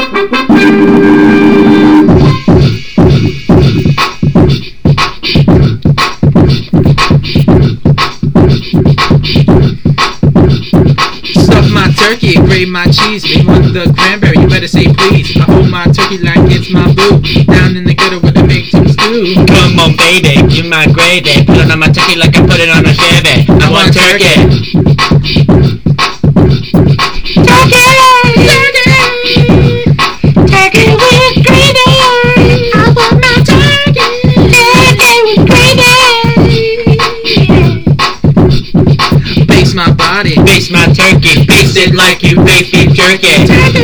Stuff my turkey, grate my cheese. If you want the cranberry, you better say please. I hold my turkey like it's my boo. Down in the gutter where they make some stew. Come on, baby, you my gravy. Put it on my turkey like I put it on a Chevy. I want turkey. Turkey, turkey with gravy. I want my turkey, turkey with gravy. Baste my body, Baste my turkey, baste it like you baste beef jerky.